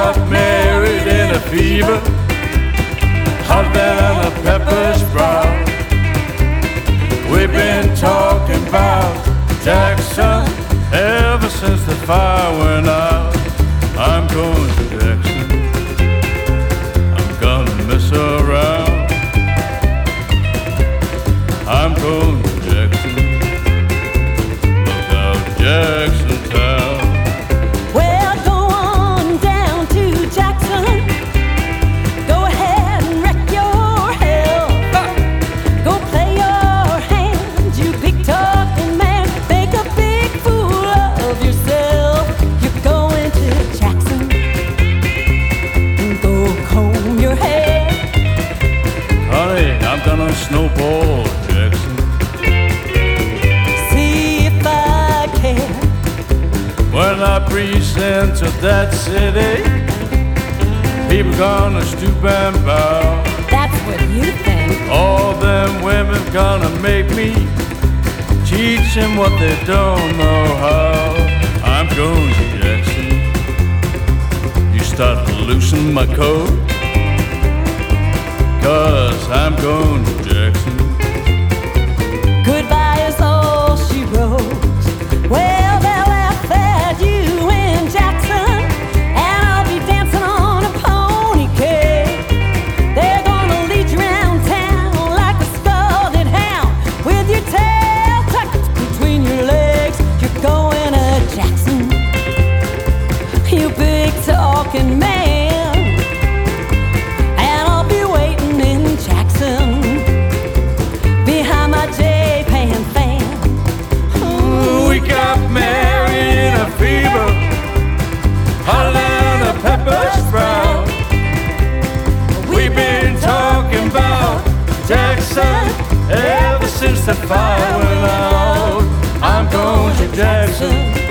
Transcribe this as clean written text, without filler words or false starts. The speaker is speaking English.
got married in a fever, hotter than a pepper sprout. We've been talking about Jackson ever since the fire went out. I'm going to Jackson, I'm gonna mess around. I'm going to Jackson, look out Jackson Town. Well, go on down to Jackson, go ahead and wreck your hell. Go play your hand, you big talking man, make a big fool of yourself. You're going to Jackson, go comb your hair. Honey, I'm gonna snowball Jackson. See if I care. When I breeze into that city, people gonna stoop and bow. That's what you think. All them women gonna make me teach them what they don't know how. I'm going to Jackson. You start to loosen my coat, 'cause I'm going to Jackson. Goodbye is all she wrote. Well, they'll laugh at you in Jackson, and I'll be dancing on a pony cake. They're gonna lead you around town like a scalded hound, with your tail tucked between your legs. You're going to Jackson, you big talking man, and I'll be waiting in Jackson behind my J-Pan fan. We got married in a fever, hotter than a pepper sprout. We've been talking about Jackson ever since the fire went out. I'm going to Jackson.